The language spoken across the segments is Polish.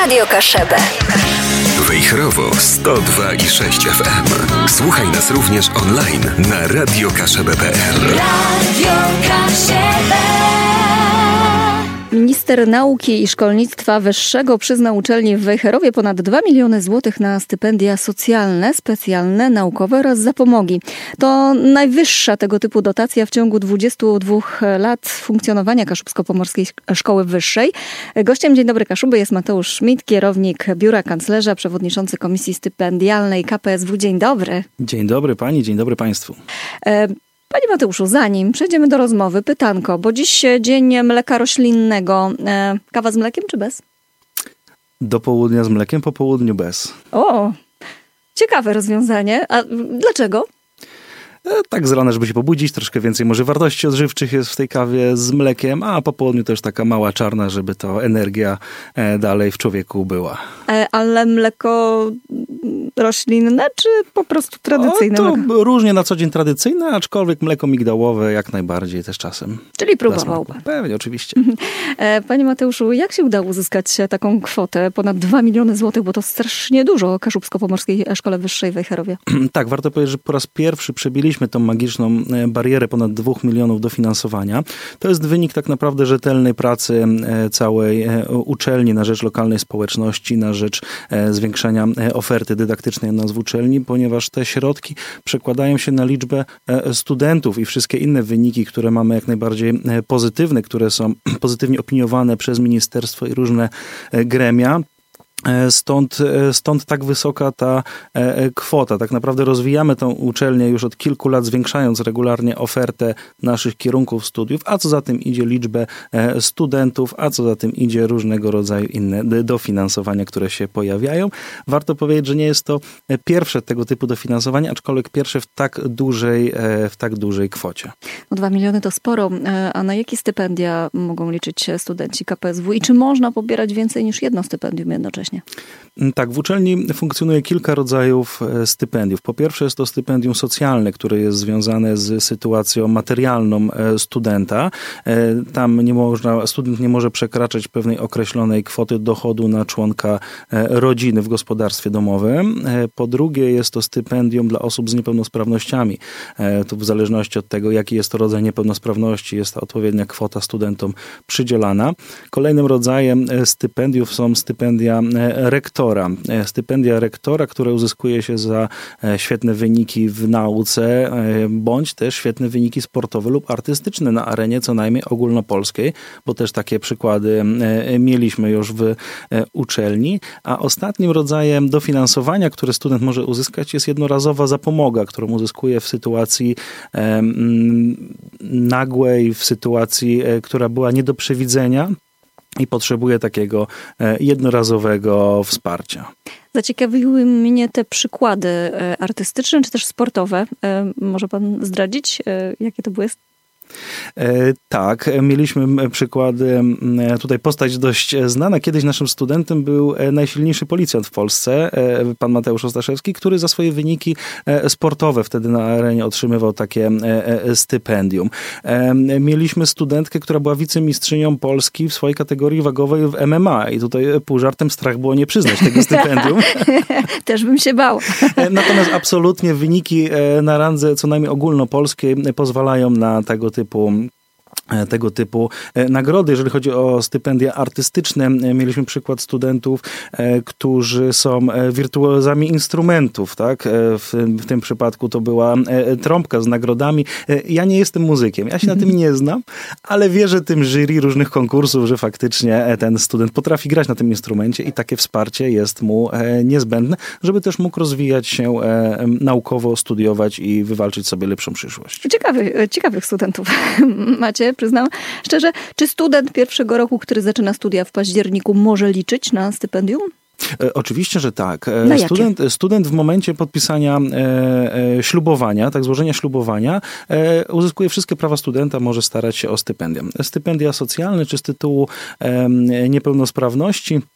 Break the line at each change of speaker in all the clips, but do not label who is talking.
Radio Kaszebę.
Wejherowo 102,6 FM. Słuchaj nas również online na radiokaszebę.pl.
Radio Kaszebę.
Minister Nauki i Szkolnictwa Wyższego przyznał uczelni w Wejherowie ponad 2 miliony złotych na stypendia socjalne, specjalne, naukowe oraz zapomogi. To najwyższa tego typu dotacja w ciągu 22 lat funkcjonowania Kaszubsko-Pomorskiej Szkoły Wyższej. Gościem Dzień Dobry Kaszuby jest Mateusz Schmidt, kierownik Biura Kanclerza, przewodniczący Komisji Stypendialnej KPSW. Dzień dobry.
Dzień dobry pani, dzień dobry państwu.
Panie Mateuszu, zanim przejdziemy do rozmowy, pytanko, bo dziś dzień mleka roślinnego. Kawa z mlekiem czy bez?
Do południa z mlekiem, po południu bez.
O, ciekawe rozwiązanie. A dlaczego?
Tak z rana, żeby się pobudzić, troszkę więcej może wartości odżywczych jest w tej kawie z mlekiem, a po południu też taka mała czarna, żeby to energia dalej w człowieku była.
Ale mleko roślinne, czy po prostu tradycyjne?
To różnie na co dzień tradycyjne, aczkolwiek mleko migdałowe jak najbardziej też czasem.
Czyli próbował pan.
Pewnie, oczywiście.
Panie Mateuszu, jak się udało uzyskać taką kwotę, ponad 2 miliony złotych, bo to strasznie dużo Kaszubsko-Pomorskiej Szkole Wyższej w Wejherowie?
Tak, warto powiedzieć, że po raz pierwszy przebiliśmy tą magiczną barierę ponad 2 milionów dofinansowania. To jest wynik tak naprawdę rzetelnej pracy całej uczelni na rzecz lokalnej społeczności, na rzecz zwiększenia oferty dydaktycznej u nas w uczelni, ponieważ te środki przekładają się na liczbę studentów i wszystkie inne wyniki, które mamy jak najbardziej pozytywne, które są pozytywnie opiniowane przez ministerstwo i różne gremia. Stąd tak wysoka ta kwota. Tak naprawdę rozwijamy tę uczelnię już od kilku lat, zwiększając regularnie ofertę naszych kierunków studiów, a co za tym idzie liczbę studentów, a co za tym idzie różnego rodzaju inne dofinansowania, które się pojawiają. Warto powiedzieć, że nie jest to pierwsze tego typu dofinansowanie, aczkolwiek pierwsze w tak dużej kwocie.
2 miliony to sporo, a na jakie stypendia mogą liczyć studenci KPSW i czy można pobierać więcej niż jedno stypendium jednocześnie?
Tak, w uczelni funkcjonuje kilka rodzajów stypendiów. Po pierwsze jest to stypendium socjalne, które jest związane z sytuacją materialną studenta. Tam student nie może przekraczać pewnej określonej kwoty dochodu na członka rodziny w gospodarstwie domowym. Po drugie jest to stypendium dla osób z niepełnosprawnościami. Tu w zależności od tego, jaki jest to rodzaj niepełnosprawności, jest ta odpowiednia kwota studentom przydzielana. Kolejnym rodzajem stypendiów są stypendia rektora. Stypendia rektora, które uzyskuje się za świetne wyniki w nauce, bądź też świetne wyniki sportowe lub artystyczne na arenie co najmniej ogólnopolskiej, bo też takie przykłady mieliśmy już w uczelni. A ostatnim rodzajem dofinansowania, które student może uzyskać, jest jednorazowa zapomoga, którą uzyskuje w sytuacji nagłej, w sytuacji, która była nie do przewidzenia i potrzebuje takiego jednorazowego wsparcia.
Zaciekawiły mnie te przykłady artystyczne czy też sportowe. Może pan zdradzić, jakie to były?
Tak, mieliśmy przykłady, tutaj postać dość znana. Kiedyś naszym studentem był najsilniejszy policjant w Polsce, pan Mateusz Ostaszewski, który za swoje wyniki sportowe wtedy na arenie otrzymywał takie stypendium. Mieliśmy studentkę, która była wicemistrzynią Polski w swojej kategorii wagowej w MMA i tutaj pół żartem strach było nie przyznać tego stypendium.
Też bym się bał.
Natomiast absolutnie wyniki na randze co najmniej ogólnopolskiej pozwalają na tego typu nagrody. Jeżeli chodzi o stypendia artystyczne, mieliśmy przykład studentów, którzy są wirtuozami instrumentów. Tak? W tym przypadku to była trąbka z nagrodami. Ja nie jestem muzykiem, ja się na tym nie znam, ale wierzę tym jury różnych konkursów, że faktycznie ten student potrafi grać na tym instrumencie i takie wsparcie jest mu niezbędne, żeby też mógł rozwijać się naukowo, studiować i wywalczyć sobie lepszą przyszłość.
Ciekawych studentów macie, przyznam szczerze. Czy student pierwszego roku, który zaczyna studia w październiku, może liczyć na stypendium?
Oczywiście, że tak.
Na
Student w momencie podpisania ślubowania, tak złożenia ślubowania, uzyskuje wszystkie prawa studenta, może starać się o stypendia. Stypendia socjalne czy z tytułu niepełnosprawności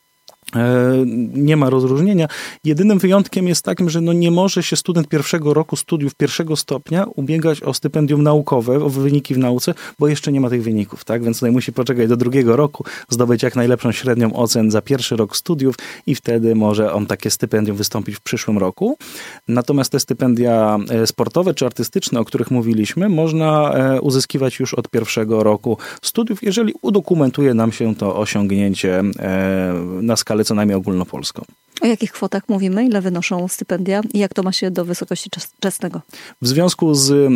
Nie ma rozróżnienia. Jedynym wyjątkiem jest takim, że nie może się student pierwszego roku studiów pierwszego stopnia ubiegać o stypendium naukowe, o wyniki w nauce, bo jeszcze nie ma tych wyników, tak? Więc tutaj musi poczekać do drugiego roku, zdobyć jak najlepszą średnią ocen za pierwszy rok studiów i wtedy może on takie stypendium wystąpić w przyszłym roku. Natomiast te stypendia sportowe czy artystyczne, o których mówiliśmy, można uzyskiwać już od pierwszego roku studiów, jeżeli udokumentuje nam się to osiągnięcie na skalę co najmniej ogólnopolską.
O jakich kwotach mówimy? Ile wynoszą stypendia? I jak to ma się do wysokości czesnego?
W związku z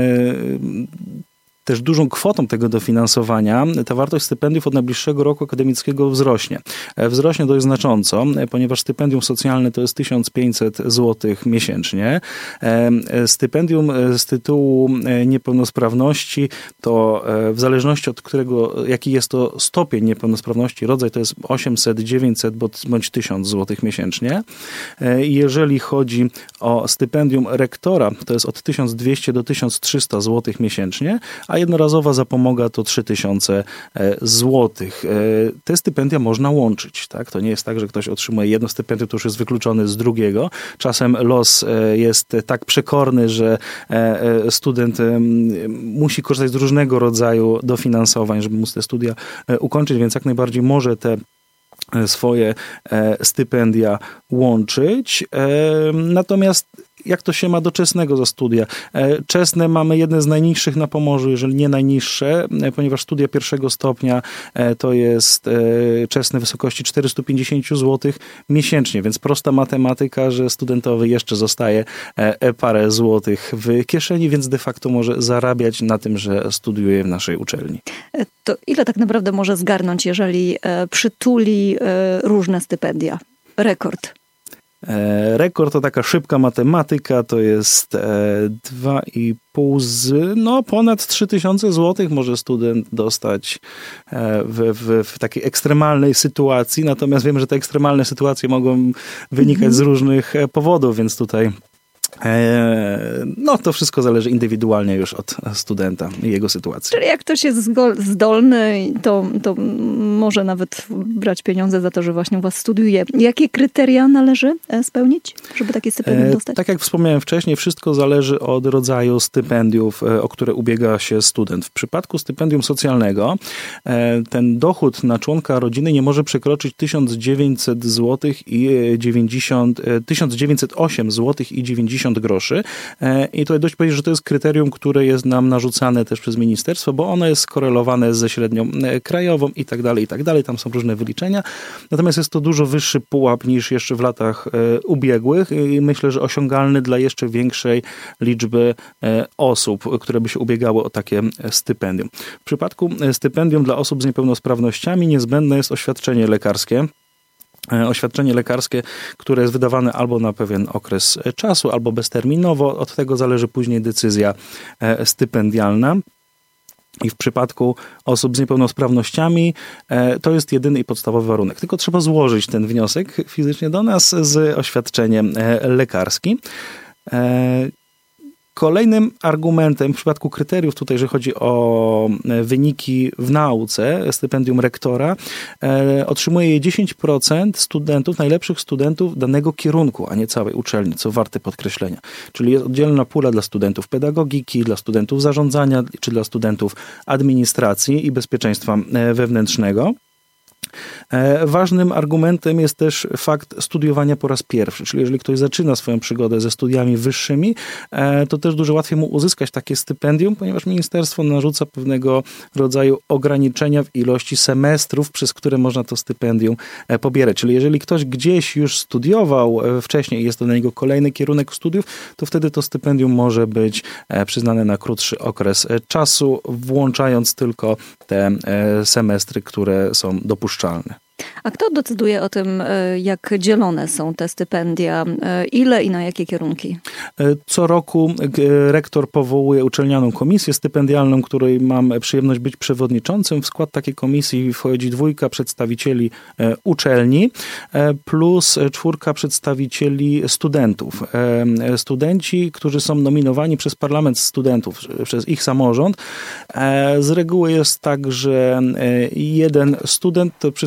też dużą kwotą tego dofinansowania, ta wartość stypendiów od najbliższego roku akademickiego wzrośnie. Wzrośnie dość znacząco, ponieważ stypendium socjalne to jest 1500 zł miesięcznie. Stypendium z tytułu niepełnosprawności to w zależności od jaki jest to stopień niepełnosprawności, rodzaj to jest 800, 900 bądź 1000 zł miesięcznie. Jeżeli chodzi o stypendium rektora, to jest od 1200 do 1300 zł miesięcznie, a jednorazowa zapomoga to 3000 złotych. Te stypendia można łączyć, tak? To nie jest tak, że ktoś otrzymuje jedno stypendium, to już jest wykluczony z drugiego. Czasem los jest tak przekorny, że student musi korzystać z różnego rodzaju dofinansowań, żeby móc te studia ukończyć, więc jak najbardziej może te swoje stypendia łączyć. Natomiast jak to się ma do czesnego za studia? Czesne mamy jedne z najniższych na Pomorzu, jeżeli nie najniższe, ponieważ studia pierwszego stopnia to jest czesne w wysokości 450 zł miesięcznie, więc prosta matematyka, że studentowi jeszcze zostaje parę złotych w kieszeni, więc de facto może zarabiać na tym, że studiuje w naszej uczelni.
To ile tak naprawdę może zgarnąć, jeżeli przytuli różne stypendia? Rekord.
Rekord to taka szybka matematyka, to jest 2,5 ponad 3000 zł może student dostać w takiej ekstremalnej sytuacji, natomiast wiemy, że te ekstremalne sytuacje mogą wynikać z różnych powodów, więc tutaj to wszystko zależy indywidualnie już od studenta i jego sytuacji.
Czyli jak ktoś jest zdolny, to może nawet brać pieniądze za to, że właśnie u was studiuje. Jakie kryteria należy spełnić, żeby takie stypendium dostać?
Tak jak wspomniałem wcześniej, wszystko zależy od rodzaju stypendiów, o które ubiega się student. W przypadku stypendium socjalnego ten dochód na członka rodziny nie może przekroczyć 1908 zł i 90 groszy. I tutaj dość powiedzieć, że to jest kryterium, które jest nam narzucane też przez ministerstwo, bo ono jest skorelowane ze średnią krajową i tak dalej. Tam są różne wyliczenia. Natomiast jest to dużo wyższy pułap niż jeszcze w latach ubiegłych i myślę, że osiągalny dla jeszcze większej liczby osób, które by się ubiegały o takie stypendium. W przypadku stypendium dla osób z niepełnosprawnościami niezbędne jest oświadczenie lekarskie. Oświadczenie lekarskie, które jest wydawane albo na pewien okres czasu, albo bezterminowo. Od tego zależy później decyzja stypendialna. I w przypadku osób z niepełnosprawnościami to jest jedyny i podstawowy warunek. Tylko trzeba złożyć ten wniosek fizycznie do nas z oświadczeniem lekarskim. Kolejnym argumentem w przypadku kryteriów tutaj, że chodzi o wyniki w nauce, stypendium rektora, otrzymuje je 10% studentów, najlepszych studentów danego kierunku, a nie całej uczelni, co warte podkreślenia. Czyli jest oddzielna pula dla studentów pedagogiki, dla studentów zarządzania, czy dla studentów administracji i bezpieczeństwa wewnętrznego. Ważnym argumentem jest też fakt studiowania po raz pierwszy, czyli jeżeli ktoś zaczyna swoją przygodę ze studiami wyższymi, to też dużo łatwiej mu uzyskać takie stypendium, ponieważ ministerstwo narzuca pewnego rodzaju ograniczenia w ilości semestrów, przez które można to stypendium pobierać. Czyli jeżeli ktoś gdzieś już studiował wcześniej i jest to dla niego kolejny kierunek studiów, to wtedy to stypendium może być przyznane na krótszy okres czasu, włączając tylko te semestry, które są dopuszczalne.
A kto decyduje o tym, jak dzielone są te stypendia? Ile i na jakie kierunki?
Co roku rektor powołuje uczelnianą komisję stypendialną, której mam przyjemność być przewodniczącym. W skład takiej komisji wchodzi 2 przedstawicieli uczelni plus 4 przedstawicieli studentów. Studenci, którzy są nominowani przez parlament studentów, przez ich samorząd. Z reguły jest tak, że jeden student to przedstawiciel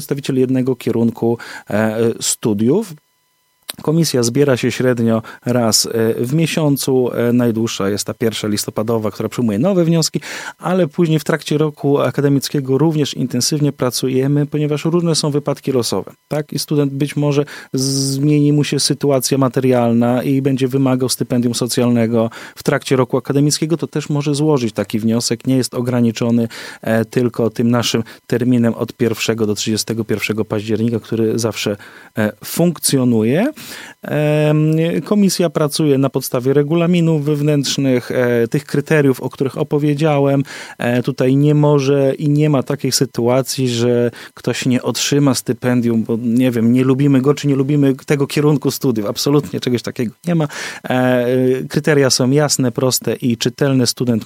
jednego kierunku studiów. Komisja zbiera się średnio raz w miesiącu. Najdłuższa jest ta 1 listopadowa, która przyjmuje nowe wnioski, ale później w trakcie roku akademickiego również intensywnie pracujemy, ponieważ różne są wypadki losowe. Tak? I student być może zmieni mu się sytuacja materialna i będzie wymagał stypendium socjalnego w trakcie roku akademickiego, to też może złożyć taki wniosek. Nie jest ograniczony tylko tym naszym terminem od 1 do 31 października, który zawsze funkcjonuje. Komisja pracuje na podstawie regulaminów wewnętrznych, tych kryteriów, o których opowiedziałem. Tutaj nie może i nie ma takiej sytuacji, że ktoś nie otrzyma stypendium, bo nie wiem, nie lubimy go, czy nie lubimy tego kierunku studiów. Absolutnie czegoś takiego nie ma. Kryteria są jasne, proste i czytelne. Student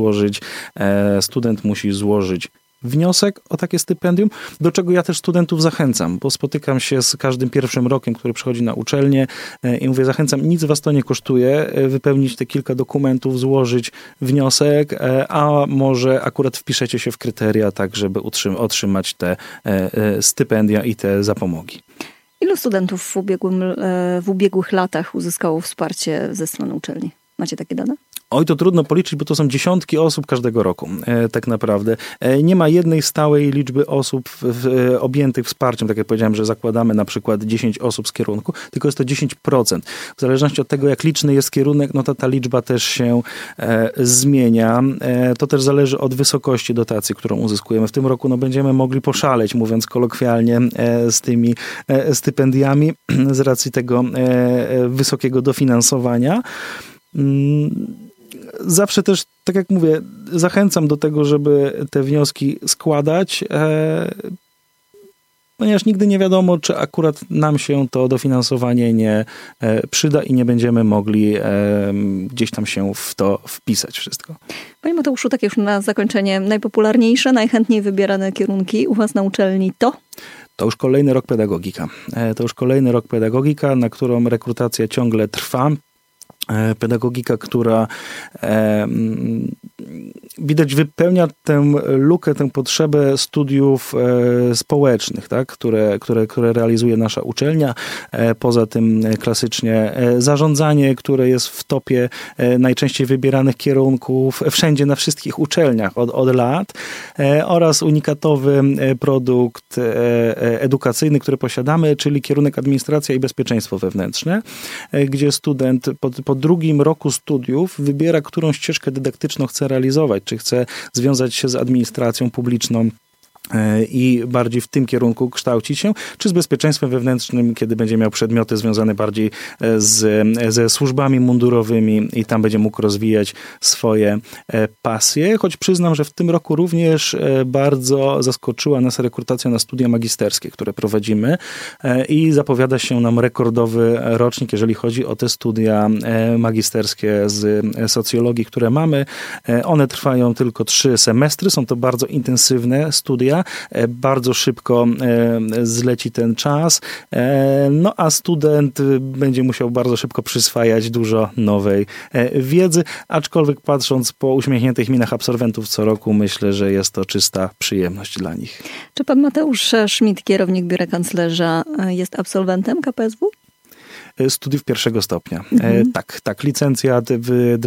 musi złożyć wniosek o takie stypendium, do czego ja też studentów zachęcam, bo spotykam się z każdym pierwszym rokiem, który przychodzi na uczelnię i mówię, zachęcam, nic was to nie kosztuje, wypełnić te kilka dokumentów, złożyć wniosek, a może akurat wpiszecie się w kryteria tak, żeby otrzymać te stypendia i te zapomogi.
Ilu studentów w ubiegłych latach uzyskało wsparcie ze strony uczelni? Macie takie dane?
Oj, to trudno policzyć, bo to są dziesiątki osób każdego roku, tak naprawdę. Nie ma jednej stałej liczby osób objętych wsparciem, tak jak powiedziałem, że zakładamy na przykład 10 osób z kierunku, tylko jest to 10%. W zależności od tego, jak liczny jest kierunek, no to ta liczba też się zmienia. To też zależy od wysokości dotacji, którą uzyskujemy. W tym roku będziemy mogli poszaleć, mówiąc kolokwialnie, z tymi stypendiami z racji tego wysokiego dofinansowania. Zawsze też, tak jak mówię, zachęcam do tego, żeby te wnioski składać, ponieważ nigdy nie wiadomo, czy akurat nam się to dofinansowanie nie przyda i nie będziemy mogli gdzieś tam się w to wpisać wszystko.
Panie Mateuszu, tak już na zakończenie, najpopularniejsze, najchętniej wybierane kierunki u was na uczelni to?
To już kolejny rok pedagogika. Na którą rekrutacja ciągle trwa. Pedagogika, która widać wypełnia tę lukę, tę potrzebę studiów społecznych, tak? które realizuje nasza uczelnia. Poza tym klasycznie zarządzanie, które jest w topie najczęściej wybieranych kierunków wszędzie, na wszystkich uczelniach od lat, oraz unikatowy produkt edukacyjny, który posiadamy, czyli kierunek administracja i bezpieczeństwo wewnętrzne, gdzie student po drugim roku studiów wybiera, którą ścieżkę dydaktyczną chce realizować, czy chce związać się z administracją publiczną i bardziej w tym kierunku kształcić się, czy z bezpieczeństwem wewnętrznym, kiedy będzie miał przedmioty związane bardziej ze służbami mundurowymi i tam będzie mógł rozwijać swoje pasje. Choć przyznam, że w tym roku również bardzo zaskoczyła nas rekrutacja na studia magisterskie, które prowadzimy i zapowiada się nam rekordowy rocznik, jeżeli chodzi o te studia magisterskie z socjologii, które mamy. One trwają tylko 3 semestry, są to bardzo intensywne studia. Bardzo szybko zleci ten czas, no a student będzie musiał bardzo szybko przyswajać dużo nowej wiedzy, aczkolwiek patrząc po uśmiechniętych minach absolwentów co roku, myślę, że jest to czysta przyjemność dla nich.
Czy pan Mateusz Schmidt, kierownik biura kanclerza, jest absolwentem KPSW?
Studiów 1. stopnia. Tak. Licencjat w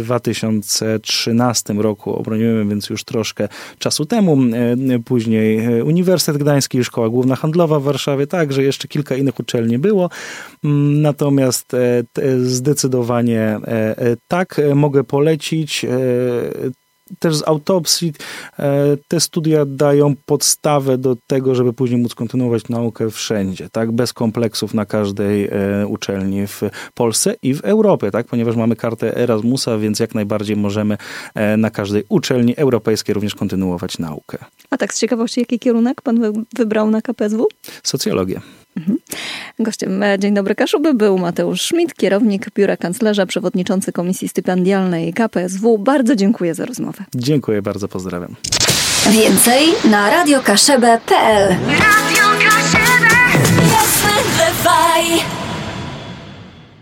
2013 roku obroniłem, więc już troszkę czasu temu. Później Uniwersytet Gdański, Szkoła Główna Handlowa w Warszawie, także jeszcze kilka innych uczelni było. Natomiast zdecydowanie tak, mogę polecić. Też z autopsji te studia dają podstawę do tego, żeby później móc kontynuować naukę wszędzie, tak? Bez kompleksów na każdej uczelni w Polsce i w Europie, tak? Ponieważ mamy kartę Erasmusa, więc jak najbardziej możemy na każdej uczelni europejskiej również kontynuować naukę.
A tak z ciekawości, jaki kierunek pan wybrał na KPSW?
Socjologię.
Gościem Dzień Dobry Kaszuby był Mateusz Schmidt, kierownik biura kanclerza, przewodniczący Komisji Stypendialnej KPSW. Bardzo dziękuję za rozmowę.
Dziękuję bardzo, pozdrawiam.
Więcej na radiokaszebę.pl. Radio Kaszebę. Jasne,